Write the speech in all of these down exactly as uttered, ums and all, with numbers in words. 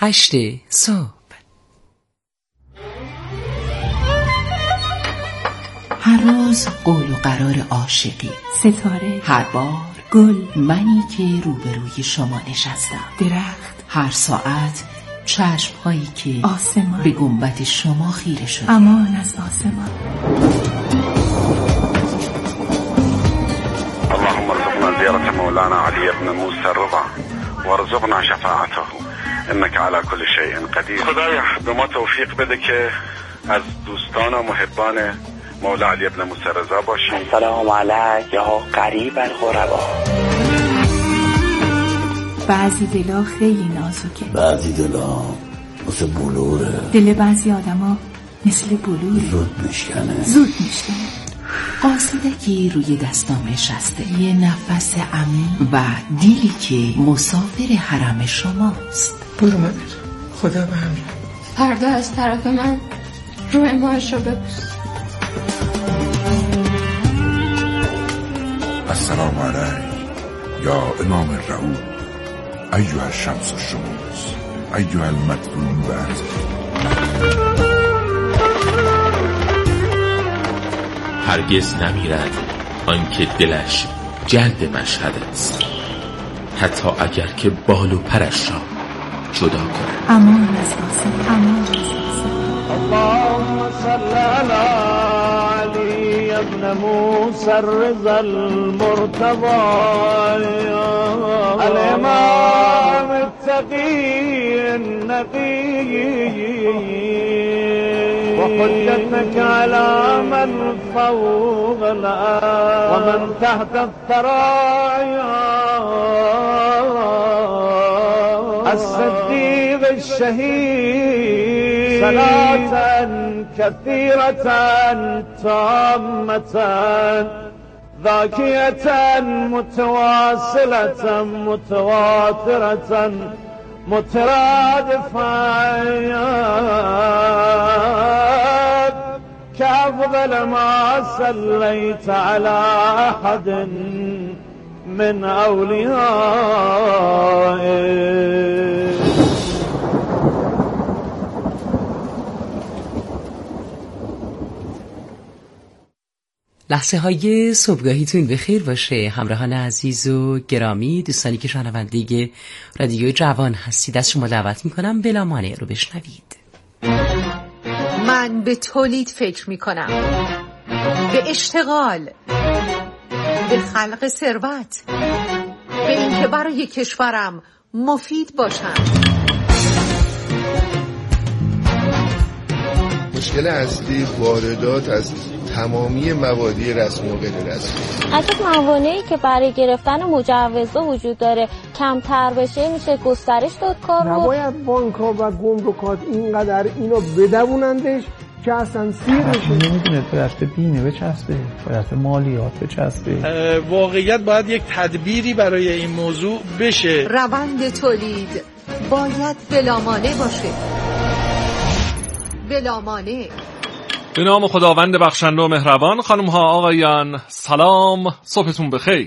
هشت صبح. هر روز قول و قرار عاشقی، ستاره، هر بار گل، منی که روبروی شما نشستم، درخت، هر ساعت چشم هایی که آسمان به گنبد شما خیره شد. امان از آسمان. اللهم ارزقنا زيارة مولانا علي بن موسى الرضا وارزقنا شفاعته انك على كل شيء قدیر. خدایا به ما توفیق بده که از دوستان و محبان مولا علی بن موسی رضا باشیم. سلام علیک یا قریب الغربا. بعضی دلا خیلی نازکه، بعضی دلا مثل بلوره، دل بعضی آدما مثل بلوره، زود میشکنه زود میشکنه. قاصدکی روی دستام نشسته، یه نفس عمیق و دیلی که مسافر حرم شماست. برو مبر، خدا به همین. پرده از طرف من روی ماهش رو ببوس. السلام علیک یا امام الرعود ایها الشمس الشموس ایها المدفون بعد. هرگز نمیرد آنکه دلش جلد مشهد است، حتی اگر که بال و پرش را جدا کند. امان از آسمان، امان از آسمان. اللهم صل علی علی ابن موسی الرضا المرتضی الامام التقی النقی وحجتك على من فوق الأرض ومن تحت الثرايا الصديق الشهيد صلاة كثيرة تامة ذاكية متواصلة متواترة مترادفات كأفضل ما صليت على أحد من أوليائه. لحظه های صبحگاهیتون بخیر باشه همراهان عزیز و گرامی، دوستانی که شنونده رادیو جوان هستید. از شما دعوت میکنم بلا مانع رو بشنوید. من به تولید فکر میکنم، به اشتغال، به خلق ثروت، به اینکه برای کشورم مفید باشم. مشکل اصلی واردات از تمامی موادی رسمی و غیر رسمی. اگه موانعی که برای گرفتن مجوزها وجود داره کمتر بشه میشه گسترش داد کار رو. نباید بانک‌ها و گمرکات اینقدر اینو بدونندش که اصلا سیر بشه. نمیدونه تو دست بیمه بچسبه، تو دست مالیات بچسبه. واقعیت باید یک تدبیری برای این موضوع بشه. روند تولید باید بلامانع باشه، بلامانع. به نام خداوند بخشنده و مهربان. خانم ها آقایان سلام، صبحتون بخیر.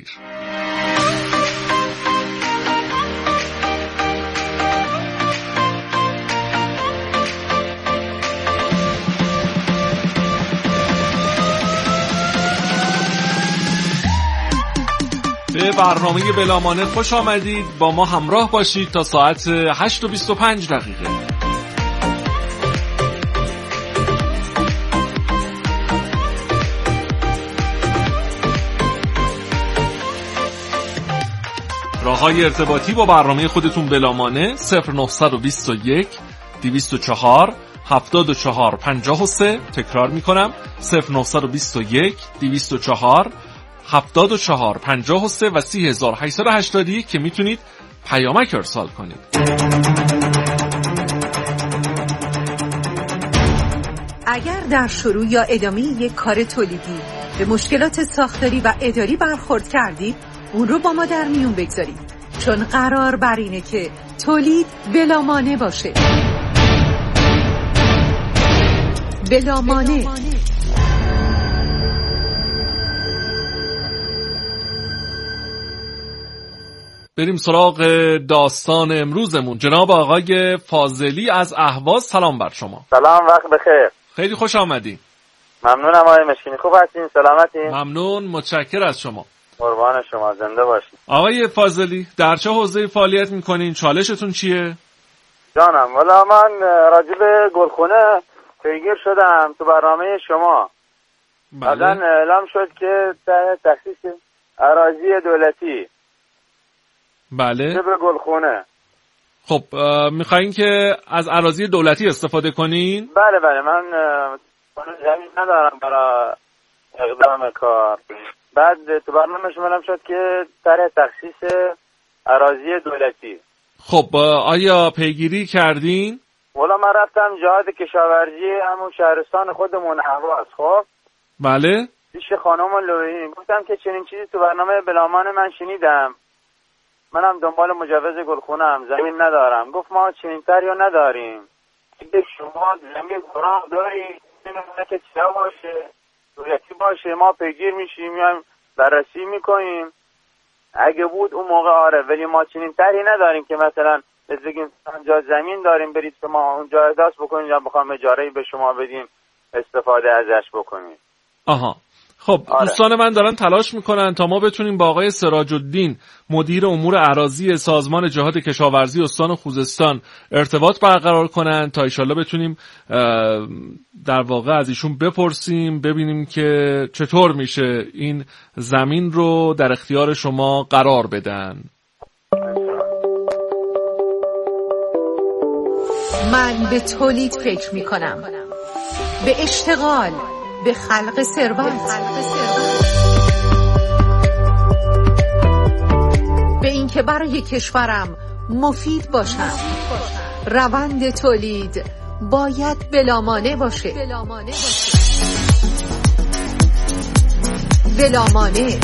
به برنامه بلامانع خوش آمدید. با ما همراه باشید تا ساعت هشت و بیست و پنج دقیقه. راه‌های ارتباطی با برنامه خودتون بلامانع صفر نهصد و بیست و یک دویست و چهار هفتاد و چهار پنجاه و سه. تکرار میکنم صفر نهصد و بیست و یک دویست و چهار هفتاد و چهار پنجاه و سه و سی هزار و هشتصد و هشتاد و یک که میتونید پیامک ارسال کنید. اگر در شروع یا ادامه یک کار تولیدی به مشکلات ساختاری و اداری برخورد کردید، اون رو با ما در میون بگذارید، چون قرار بر اینه که تولید بلامانع باشه. بلامانع. بریم سراغ داستان امروزمون. جناب آقای فاضلی از اهواز، سلام بر شما. سلام، وقت بخیر. خیلی خوش آمدین. ممنونم آقای مشکینی، خوب هستین؟ سلامتین؟ ممنون، متشکر از شما. قربان شما، زنده باشین. آقای فاضلی در چه حوزه‌ای فعالیت میکنین؟ چالشتون چیه؟ جانم، والا من راجب گلخونه پیگیر شدم تو برنامه شما. بعداً بله. اعلام شد که تخصیص اراضی دولتی بله چه به گلخونه. خب میخواین که از اراضی دولتی استفاده کنین؟ بله بله، من زمین ندارم برای اقدام کار. بعد تو برنامه شما اعلام شد که طرح تخصیص اراضی دولتی. خب آیا پیگیری کردین؟ والا من رفتم جهاد کشاورزی همون شهرستان خودمون هواست. خب بله پیش خانم لویی گفتم که چنین چیزی تو برنامه بلامان من شنیدم، منم دنبال مجوز گلخونه‌ام، زمین ندارم. گفت ما چنین طرحی نداریم، دیگه شما زمین قرار داری که چه باشه دولتی باشه، ما پیگیر میشیم میایم بررسی میکنیم. اگه بود اون موقع آره، ولی ما چنین طرحی نداریم که مثلا بگیم اونجا زمین داریم برید که ما اونجا احداث بکنیم یا بخوام اجاره‌ای به شما بدیم استفاده ازش بکنیم. آها خب آره. دوستان من دارن تلاش میکنن تا ما بتونیم با آقای سراج الدین مدیر امور اراضی سازمان جهاد کشاورزی استان خوزستان ارتباط برقرار کنن تا ایشالله بتونیم در واقع از ایشون بپرسیم ببینیم که چطور میشه این زمین رو در اختیار شما قرار بدن. من به تولید فکر میکنم، به اشتغال، به خلق ثروت، به اینکه برای کشورم مفید باشم. روند تولید باید بلامانع باشه. بلامانع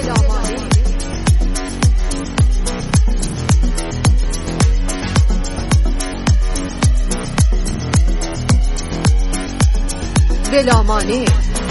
بلامانع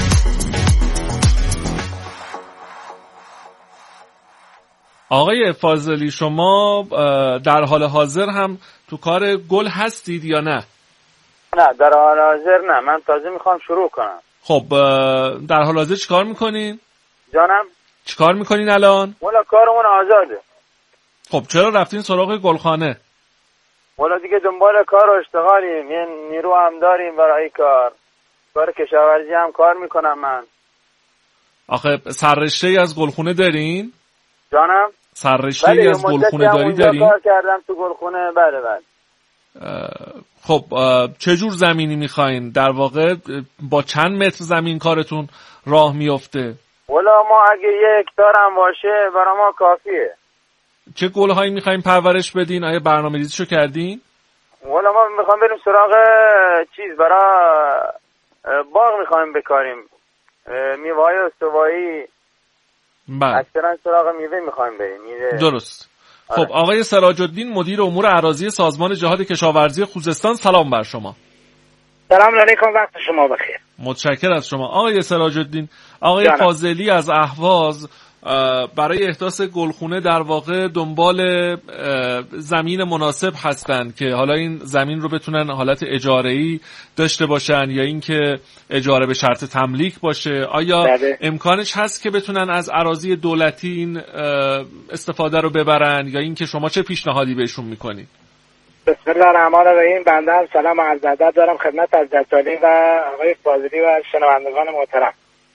آقای فاضلی شما در حال حاضر هم تو کار گل هستید یا نه؟ نه در حال حاضر نه، من تازه میخوام شروع کنم. خب در حال حاضر چیکار میکنین؟ جانم چیکار میکنین الان؟ والا کارمون آزاده. خب چرا رفتین سراغ گلخانه؟ والا دیگه دنبال کار و اشتغالیم، یه نیرو هم داریم برای کار، کار کشاورزی هم کار میکنم من. آخه سررشته‌ای از گلخونه دارین؟ جانم سررشته‌ای بله، از گلخونه داری دارین؟ کار کردم تو گلخونه. بله بله. خب چه جور زمینی میخواین؟ در واقع با چند متر زمین کارتون راه میفته؟ والا ما اگه یک هکتار هم باشه برای ما کافیه. چه گلهایی میخواین پرورش بدین؟ آیا برنامه‌ریزیشو کردین؟ والا ما میخوایم بریم سراغ چیز برای باغ میخوایم بکاریم، میوه‌های استوایی. بله. اکثرا سراغ میوه میخوایم بریم. میوه. درست. آره. خب آقای سراج الدین مدیر امور اراضی سازمان جهاد کشاورزی خوزستان، سلام بر شما. سلام علیکم، وقت شما بخیر. متشکر از شما آقای سراج الدین. آقای جانم. فاضلی از اهواز برای احداث گلخونه در واقع دنبال زمین مناسب هستند که حالا این زمین رو بتونن حالت اجاره‌ای داشته باشن یا اینکه اجاره به شرط تملیک باشه. آیا بله. امکانش هست که بتونن از اراضی دولتی این استفاده رو ببرن یا اینکه شما چه پیشنهادی بهشون میکنید؟ بسم الله الرحمن الرحیم. بنده هم سلام و عرض ادب دارم خدمت از جلالی و آقای فاضلی و شنوندگان محترم.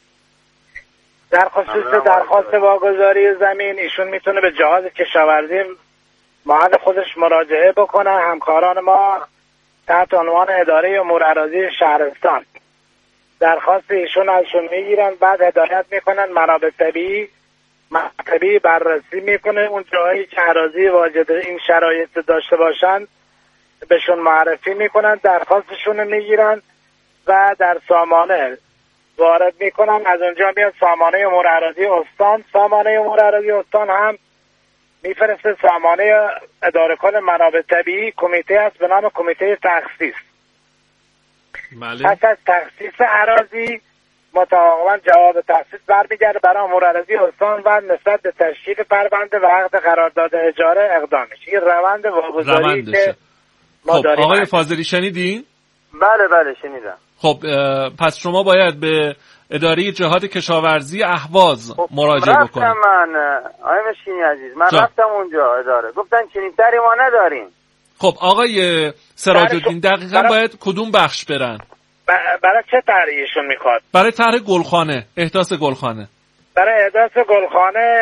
در خصوص درخواست واگذاری زمین، ایشون میتونه به جهاد کشاورزی محل خودش مراجعه بکنه. همکاران ما تحت عنوان اداره امور اراضی شهرستان درخواست ایشون ازشون میگیرن، بعد هدایت میکنن منابع طبیعی طبیعی بررسی میکنه. اون جایی که اراضی واجد این شرایط داشته باشن بهشون معرفی میکنن، درخواستشون میگیرن و در سامانه وارد میکنن. از اونجا میاد سامانه امور اراضی استان، سامانه امور اراضی استان هم میفرسته سامانه اداره کل منابع طبیعی، کمیته هست به نام کمیته تخصیص. بله. پس از تخصیص اراضی متعاقبا جواب تخصیص برمیگرده برای امور عرضی استان و نسبت به تشکیل پرونده و عقد قرارداد اجاره اقدام میشه. این روند واگذاری که ما خب داریم. آقای فاضلی شنیدین؟ بله بله شنیدم. خب پس شما باید به اداره جهاد کشاورزی اهواز خب مراجعه بکنید. رفتم من آقای مشینی عزیز من جا. رفتم اونجا اداره گفتن چنین تری ما نداریم. خب آقای سراج الدین دقیقاً برای... باید کدوم بخش برن؟ برای چه طرحیشون میخواد؟ برای طرح گلخانه، احداث گلخانه. برای احداث گلخانه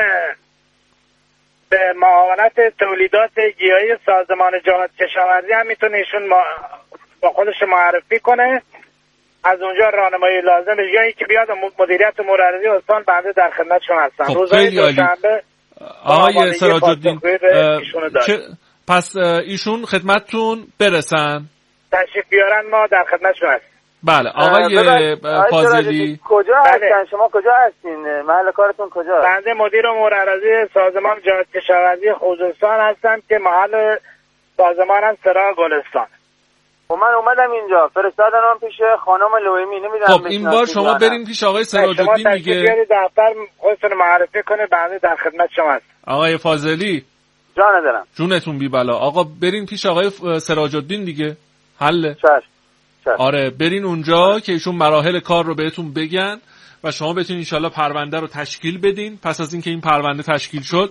به معاونت تولیدات گیاهی سازمان جهاد کشاورزی هم میتونه ایشون ما... با خودش معرفی کنه، از اونجا راهنمایی لازمه یا اینکه بیاد مدیریت امور عرضی استان بنده در خدمتشون هستن. خب روزهای دوشنبه آقای سراج الدین چه... پس ایشون خدمتتون برسن، تشریف بیارن، ما در خدمتشون هستیم. بله آقای فاضلی کجا هستن؟ شما کجا هستین؟ محل کارتون کجا؟ بنده مدیر امور عرضی سازمان جهاد کشاورزی خوزستان هستم که محل سازمانم سراغ گلستان. و من اومدم اینجا فرستادن من پیش خانم لویمی، نمیدونم. خب این بار شما بریم پیش آقای سراج الدین دیگه. شما تشریف دفتر خودتون معرفی کنه، بنده در خدمت شما هستم. آقای فاضلی جان دارم. جونتون بی بلا. آقا برین پیش آقای سراج الدین دیگه. حله. چشم. آره برین اونجا که ایشون مراحل کار رو بهتون بگن و شما بتونین انشالله پرونده رو تشکیل بدین. پس از اینکه این پرونده تشکیل شد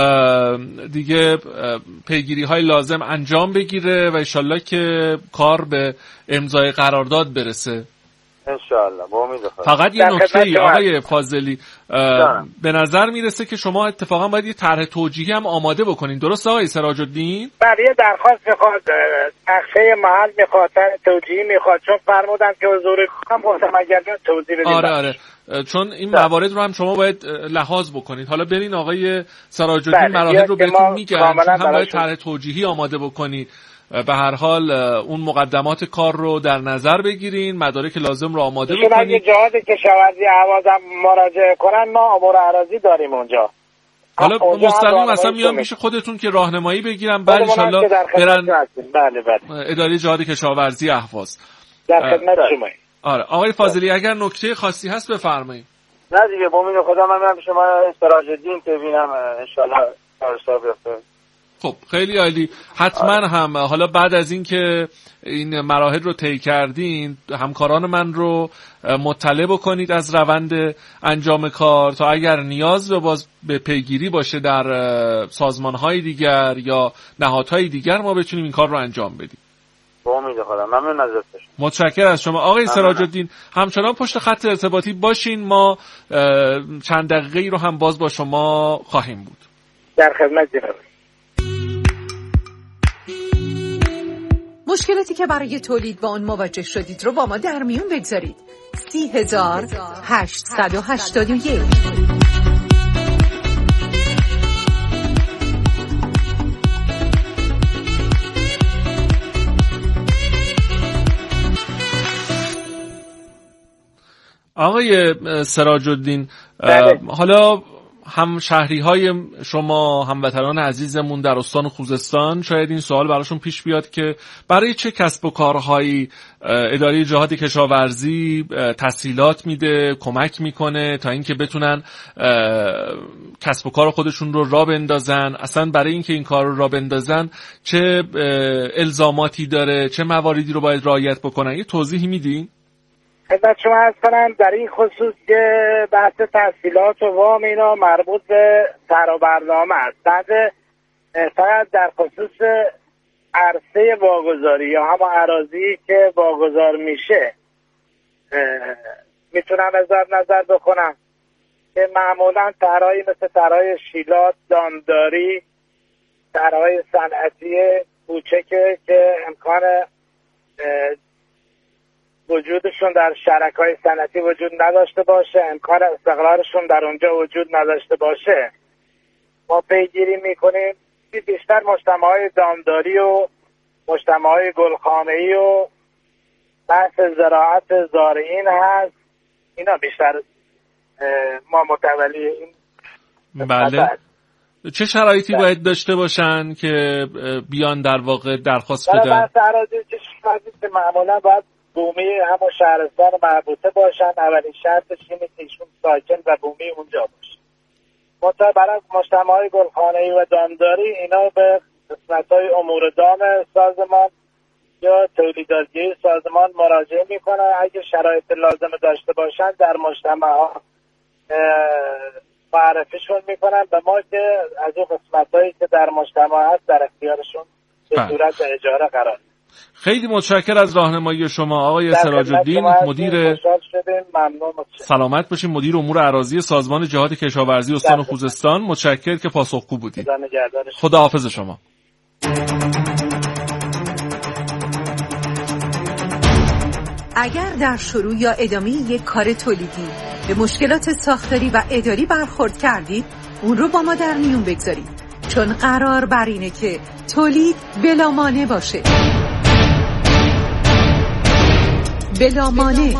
دیگه پیگیری های لازم انجام بگیره و انشالله که کار به امضای قرارداد برسه انشالله. با امید خدا. فقط یه نکته آقای فاضلی به نظر میرسه که شما اتفاقا باید یه طرح توجیهی هم آماده بکنین، درست آقای سراج الدین؟ بله یه درخواست میخواد، نقشه محل میخواد، طرح توجیهی میخواد، چون فرمودن که حضور کنم گفتم اگر توضیح بدید. آره آره چون این موارد رو هم شما باید لحاظ بکنید. حالا برین آقای سراج الدین مراحل رو بهتون میگن، چون هم باید طرح توجیهی آماده بکنید. به هر حال اون مقدمات کار رو در نظر بگیرین، مدارک لازم رو آماده بکنید. اگه جهاد کشاورزی اهواز هم مراجعه کنن ما امور عراضی داریم اونجا. حالا مستقیم اصلا میان میشه خودتون که راهنمایی بگیرن، بعد ان شاءالله برن بله بله اداره جهاد کشاورزی اهواز. در خدمت شماییم. آره آقای فاضلی اگر نکته خاصی هست بفرمایید. نه دیگه با امید خدا من میرم شما سراج الدین ببینم ان شاءالله کار حساب بیفته. خب خیلی عالی. حتما هم حالا بعد از این که این مراحل رو طی کردین همکاران من رو مطلع بکنید از روند انجام کار تا اگر نیاز به باز به پیگیری باشه در سازمان‌های دیگر یا نهادهای دیگر ما بتونیم این کار رو انجام بدیم. با امید خدا. ممنون از لطفش. متشکرم از شما آقای سراج الدین. همچنان پشت خط ارتباطی باشین، ما چند دقیقه‌ای رو هم باز با شما خواهیم بود. در خدمت جناب. مشکلاتی که برای تولید با آن مواجه شدید رو با ما در میون بگذارید. سی هزار هشتصد و هشتاد و یک آقای سراج الدین حالا هم شهری های شما هموطنان عزیزمون در استان خوزستان شاید این سوال براشون پیش بیاد که برای چه کسب و کارهایی اداره جهاد کشاورزی تسهیلات میده، کمک میکنه تا اینکه بتونن کسب و کار خودشون رو راه بندازن. اصلا برای اینکه این کار رو راه بندازن چه الزاماتی داره، چه مواردی رو باید رعایت بکنن؟ یه توضیحی میدین؟ خدمت شما عرض کنم در این خصوص که بحث تحصیلات و وام اینا مربوط به طرح و برنامه است. بعد فقط در خصوص عرصه واگذاری یا همون اراضی که واگذار میشه میتونم اظهار نظر بکنم که معمولا طرحی مثل طرحهای شیلات، دامداری، طرحهای صنعتی کوچکه که امکان وجودشون در شرکای صنعتی وجود نداشته باشه، امکان استقرارشون در اونجا وجود نداشته باشه، ما پیگیری میکنیم. بیشتر مجتمعهای دامداری و مجتمعهای گلخانه‌ای و بحث زراعت زارعین هست، اینا بیشتر ما متولی این. بله. چه شرایطی باید داشته باشن که بیان در واقع درخواست بدن؟ برای بحث اراضی چه شرایطی که معمولا باید بومی همون شهرستان مربوطه باشن. اولین شرطش اینه که ایشون ساکن و بومی اونجا باشه. منتها برای مجتمع‌های گلخانه‌ای و دامداری اینا به قسمت‌های امور دام سازمان یا تولیداتگی سازمان مراجعه میکنن. اگه شرایط لازم داشته باشن در مجتمع‌ها معرفیشون میکنن به ما که از اون قسمت‌هایی که در مجتمع هست در اختیارشون به صورت اجاره قرار. خیلی متشکر از راهنمایی شما آقای سراج الدین، مدیر سلامت باشین، مدیر امور اراضی سازمان جهاد کشاورزی استان خوزستان. متشکر که پاسخگو بودید. خداحافظ شما. اگر در شروع یا ادامه یک کار تولیدی به مشکلات ساختاری و اداری برخورد کردید، اون رو با ما در میون بگذارید، چون قرار بر اینه که تولید بلا مانع باشه. بلا مانع.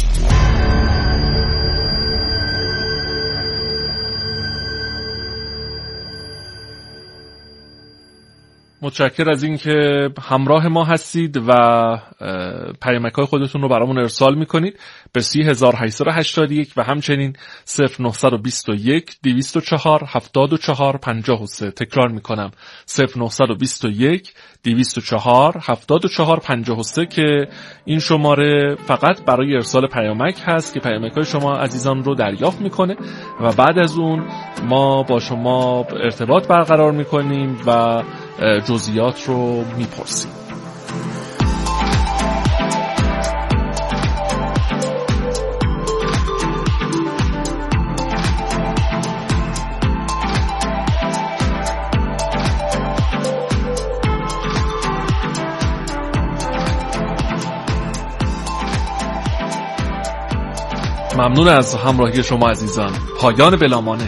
متشکر از این که همراه ما هستید و پیامک‌های خودتون رو برامون ارسال میکنید به سی هزار و هشتصد و هشتاد و یک و همچنین صفر نهصد و بیست و یک دویست و چهار هفتاد و چهار پنجاه و سه. تکرار میکنم صفر نهصد و بیست و یک دویست و چهار هفتاد و چهار پنجاه و سه که این شماره فقط برای ارسال پیامک هست که پیامک‌های شما عزیزان رو دریافت میکنه و بعد از اون ما با شما ارتباط برقرار میکنیم و جزئیات رو میپرسیم. ممنون از همراهی شما عزیزان. پایان بلامانه.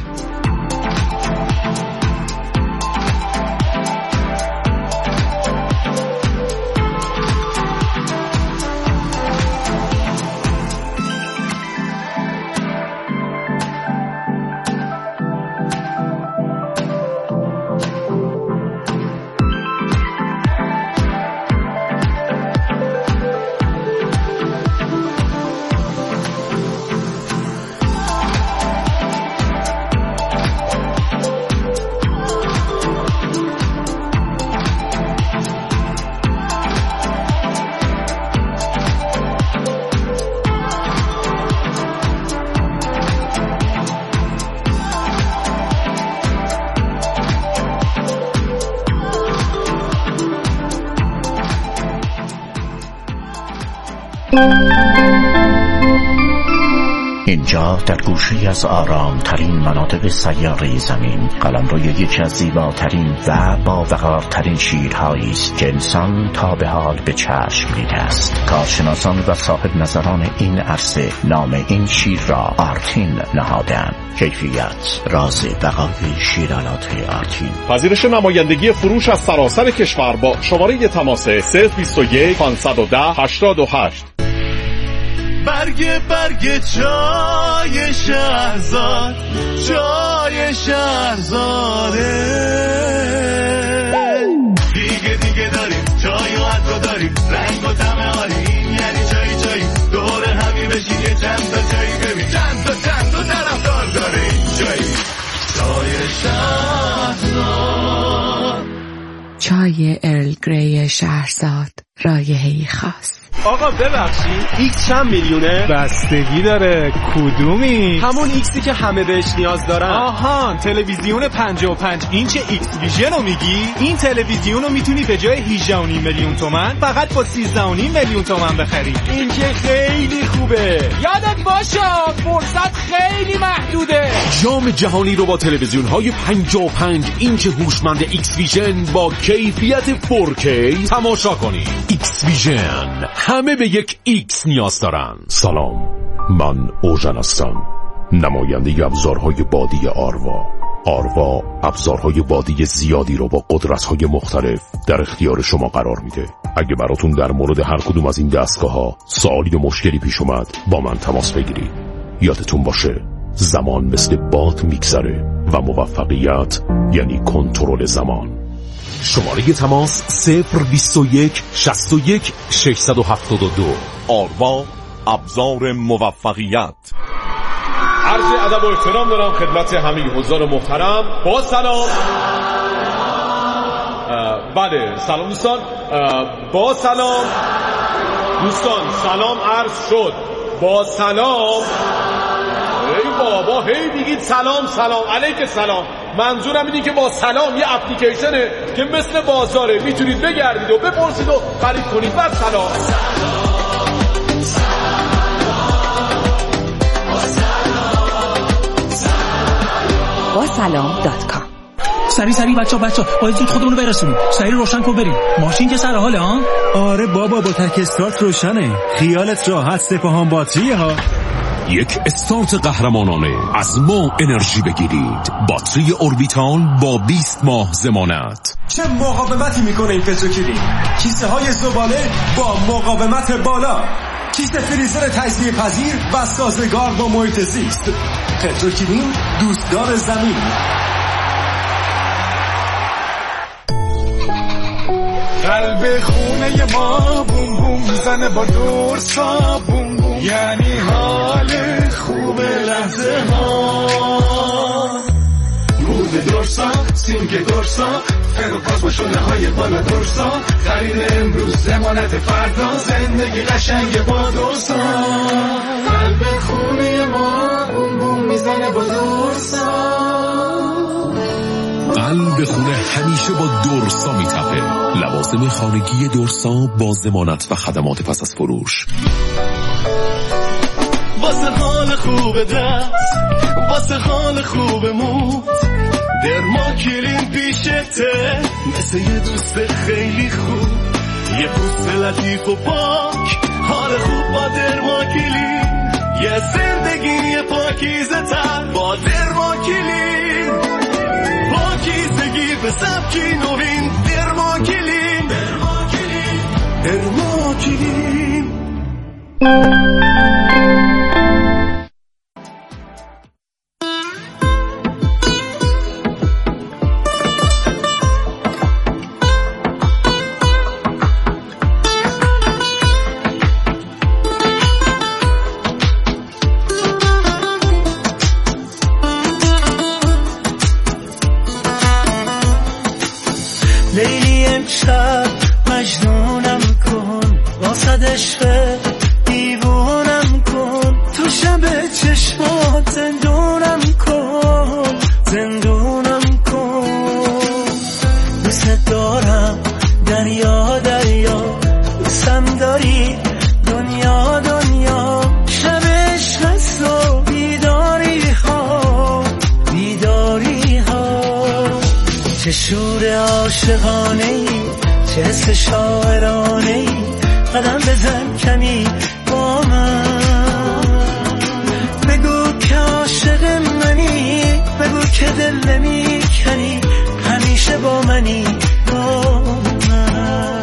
اینجا در گوشه‌ای از آرام ترین مناطق سیاره زمین قلمروی یکی از زیباترین و با وقارترین شیرهایی است که انسان تا به حال به چشم دیده است. کارشناسان و صاحب نظران این عرصه نام این شیر را آرتین نهادند. کیفیت راز بقای شیرالات آرتین. پذیرش نمایندگی فروش از سراسر کشور با شماره تماس صفر بیست و یک پانصد و ده هشتاد و هشت. برگ برگ چای شهرزاد، چای شهرزاده. دیگه دیگه داریم چای و عطر داریم، رنگ و طعم عالیم، یعنی چای چای دور همی بشین یه چند تا چای ببین، چند تا چند تا طرفدار داره این چای. چای شهرزاد، چای ارل گری شهرزاد، رایحه‌ای خاص. آقا ببخشید ایکس چند میلیونه؟ بستگی داره کدومی؟ همون ایکسی که همه بهش نیاز دارن. آهان تلویزیون پنجاه و پنج اینچ ایکس ویژن رو میگی؟ این تلویزیون رو میتونی به جای هجده و نیم میلیون تومن فقط با سیزده و نیم میلیون تومن بخری. این که خیلی خوبه. یادت باشه فرصت خیلی محدوده. جام جهانی رو با تلویزیون های پنجاه و پنج اینچ هوشمند ایکس ویژن با کیفیت فور کی تماشا کنید. ایکس ویژن، همه به یک ایکس نیاز دارن. سلام، من اوژن هستم، نماینده ابزارهای بادی آروا. آروا ابزارهای بادی زیادی رو با قدرت‌های مختلف در اختیار شما قرار میده. اگه براتون در مورد هر کدوم از این دستگاه‌ها سوالی و مشکلی پیش اومد با من تماس بگیرید. یادتون باشه زمان مثل باد میگذره و موفقیت یعنی کنترل زمان. شماره تماس صفر بیست و یک شصت و یک ششصد و هفتاد و دو. آروا ابزار موفقیت. عرض ادب و احترام دارم خدمت همه حضار محترم. با سلام. بله سلام دوستان. با سلام دوستان، سلام عرض شد. با سلام. ای بابا هی میگید سلام سلام علیک سلام. منظورم اینه که با سلام یه اپلیکیشنه که مثل بازاره، میتونید بگردید و بپرسید و خرید کنید. و سلام با سلام دات کام. سری سری بچا بچا باید زود خودمونو برسونیم. سری روشن کن بریم. ماشین که سر حاله ها؟ آره بابا با تک استارت روشنه. خیالت راحت، سپاهان باتریه ها. یک استارت قهرمانانه از ما انرژی بگیرید. باتری اوربیتال با بیست ماه ضمانت. چه مقاومتی میکنه این پتروکیلین؟ کیسه های زباله با مقاومت بالا، کیسه فریزر تجزیه پذیر و سازگار با محیط زیست. پتروکیلین دوستدار زمین. قلب خونه ما بوم بوم میزنه با دورسا بوم بوم، یعنی حال خوب لحظه ها. بود دورسا، سینک دورسا، فروپاس با شونه های بالا دورسا. خرید امروز ضمانت فردا، زندگی قشنگ با دورسا. قلب خونه ما بوم بوم میزنه با دورسا. قلب خونه همیشه با دورسا میتپه. لوازم خانگی دورسا با ضمانت و خدمات پس از فروش. واسه حال خوب دست، واسه حال خوب موت، درماکلین پیشته مثل یه دوست خیلی خوب. یه پوست لطیف و پاک، حال خوب با درماکلین. یه زندگی یه پاکیزه تر با درماکلین. پاکیزگی به سبکی نوین. درماکلین درماکلین درماکلین. لیلی امشب مجنونم کن، واسد عشق دیوونم کن. تو شب چشمات زندونم کن، زندونم کن. دوست دارم دریا دریا، دوستم داری دنیا دنیا. شب عشق و بیداری ها، بیداری ها. چه شور عاشقانه ای، چه حس شاعرانه ای. قدم بزن کمی با من، بگو که عاشق منی، بگو که دل نمی کنی، همیشه با منی با من.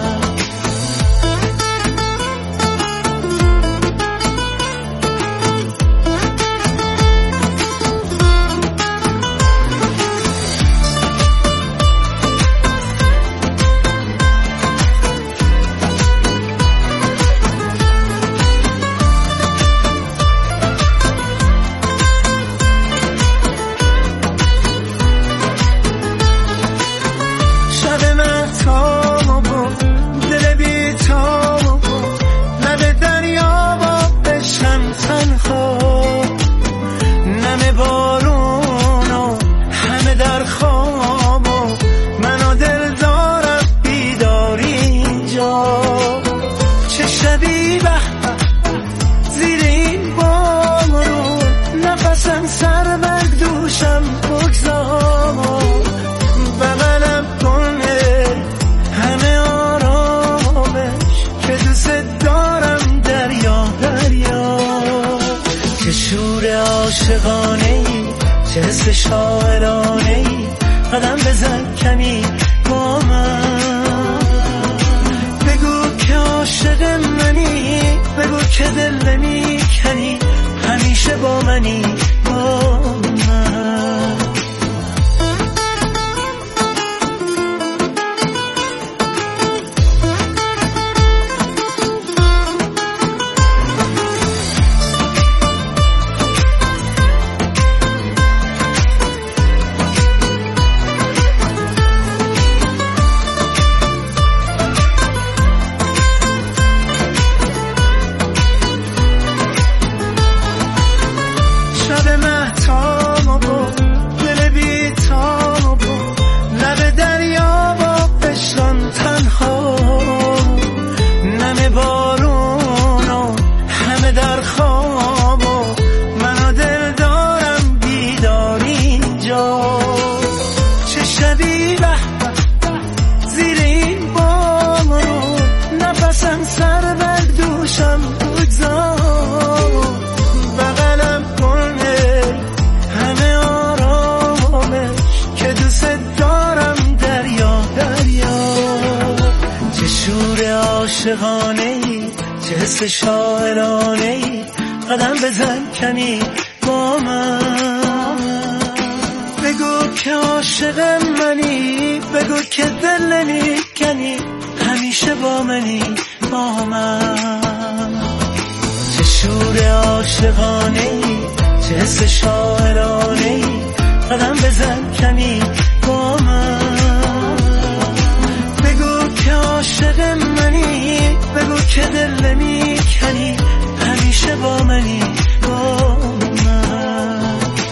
شاعرانه ای. قدم بزن کمی با من، بگو که عاشق منی، بگو که دل نمی کنی، همیشه با منی با من. عاشقانه‌ای، چه حس شاعرانه‌ای، قدم بزن کمی با من. بگو که عاشق منی، بگو که دل نمیکنی، همیشه با منی با من. چه شور عاشقانه‌ای، چه حس شاعرانه‌ای، قدم بزن کمی با من. بگو که عاشق منی، بگو که دل نمیکنی، همیشه با منی با من.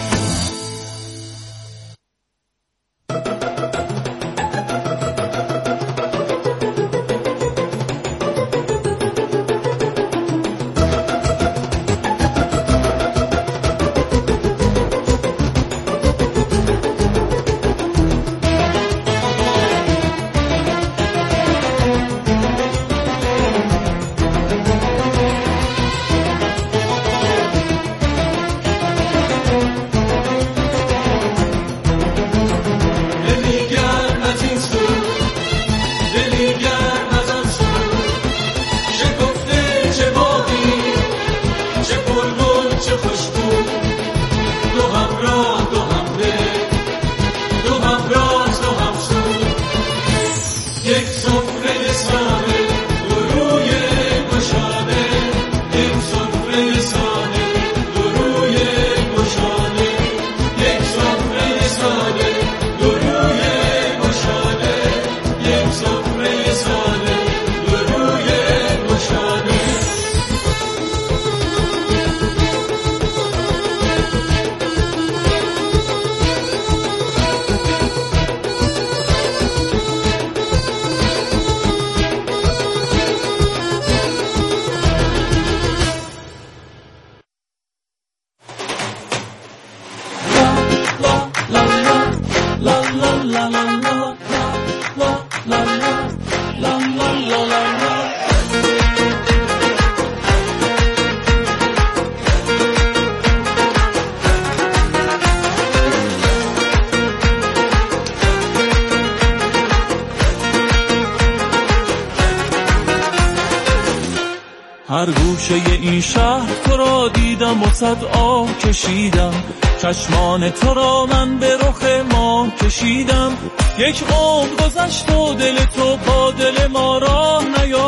هر گوشه این شهر تو را دیدم و صد آه کشیدم، چشمان تو را من به رخ ماه کشیدم. یک عمر گذشت و دل تو با دل ما راه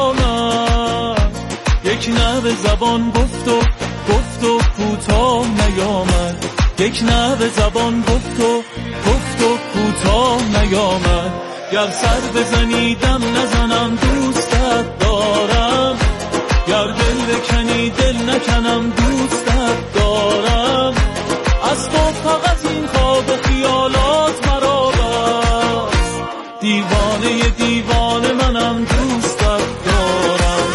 نیامد، یک نوه زبان گفت و گفت و کوتاه نیامد، یک نوه زبان گفت و گفت و کوتاه نیامد. گر سر بزنی دم نزنم دوستت دارم، گر دل بکنی دل نکنم دوستت دارم. از تو فقط این خواب و خیالات مرا بس، دیوانه دیوانه منم دوستت دارم.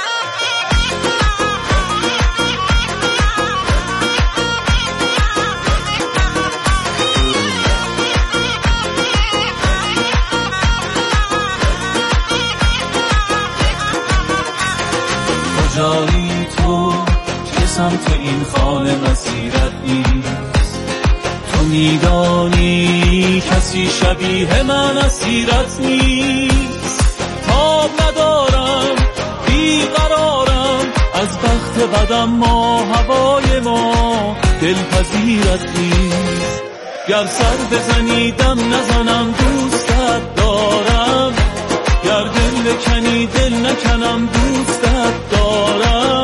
کجایی تو که سمت این خانه مسیرت نیست؟ تو میدانی کسی شبیه من اسیرت نیست. تاب ندارم بیقرارم از بخت بدم، ما هوای ما دلپذیرت نیست. گر سر بزنی دم نزنم دوستت دارم، گر دل بکنی دل نکنم دوستت دارم.